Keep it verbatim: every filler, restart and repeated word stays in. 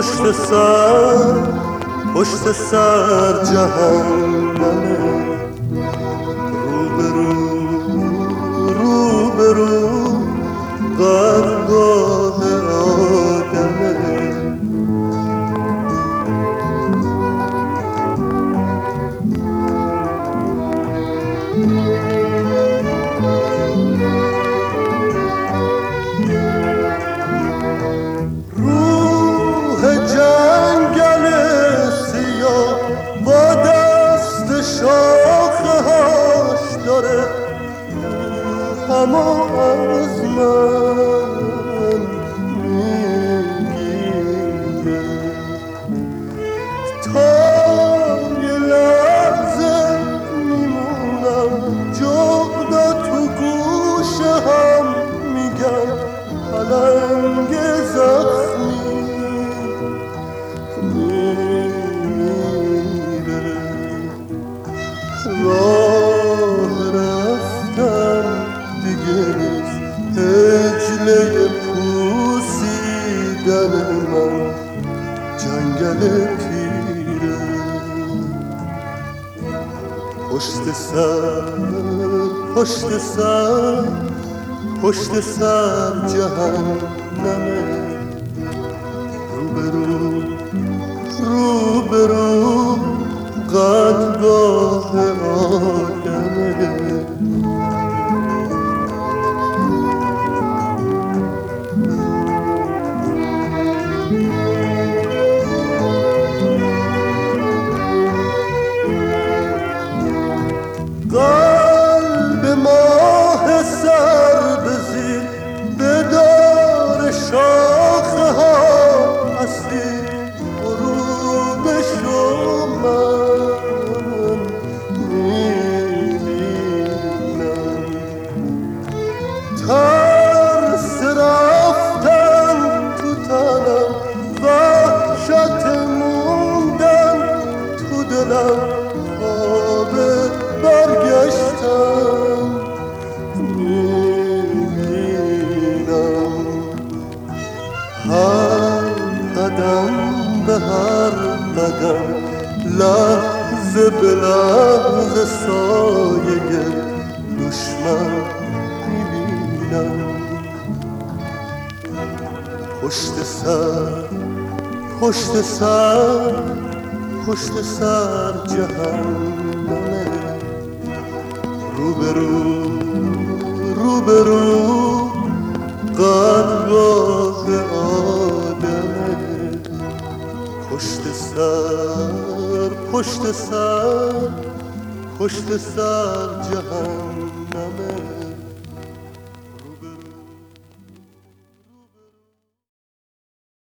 پشت سر پشت سر جهنمه، روبرو روبرو قرارگاه آدمه. روح جنگل سیاه با دست شاخه هاش داره همه از من میگیره، تا یه لحظه میمونم جغدا تو گوشه هم میگن پلنگ زخمی میره. راه رفتن دیگه نیست، هجله پوسیدن من جنگل پیره. پشت سر پشت سر پشت سر جهنمه، روبرو روبرو قدرگاه آدمه. قلب ماه سر بزیر بدار شاخه ها هستی، غروبشو من میبینم. ترس رفتن تو تنم، وحشت موندن تو دلم، خواب برگشتن میبینم. هر قدم به هر قدم، لحظه به لحظه سایه دشمن میبینم. پشت سر پشت سر پشت سر جهنمه، روبرو روبرو قرارگاه آدمه. پشت سر پشت سر پشت سر جهنمه.